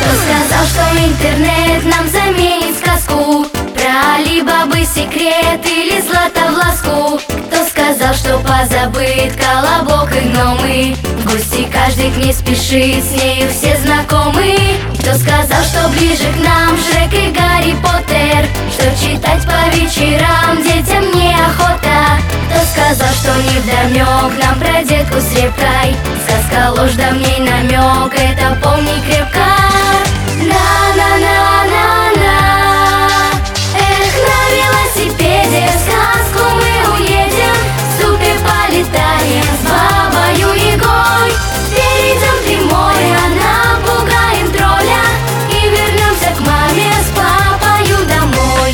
сказал, что интернет нам заменит сказку про Али-Бабы секрет или злато в ласку? Кто сказал, что позабыт колобок и гномы? В гости каждый к ней спешит, с нею все знакомы. Кто сказал, что ближе к нам Шрек и Гарри Поттер? Что читать по вечерам детям неохота? Кто сказал, что невдомек нам про детку с репкой? Сказка ложь, да в ней намек, это помни крепко. На-на-на-на-на. Эх, на велосипеде в сказку мы уедем, супер полетаем с бабою Ягой. Перейдем три моря, напугаем тролля и вернемся к маме с папою домой.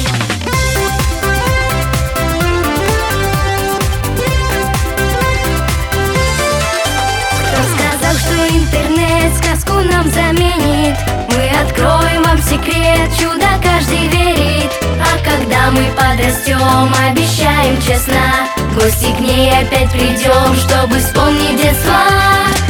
Кто сказал, что интернет сказку нам заменит? Мы откроем вам секрет, чудо каждый верит. А когда мы подрастем, обещаем честно, в гости к ней опять придем, чтобы вспомнить детство.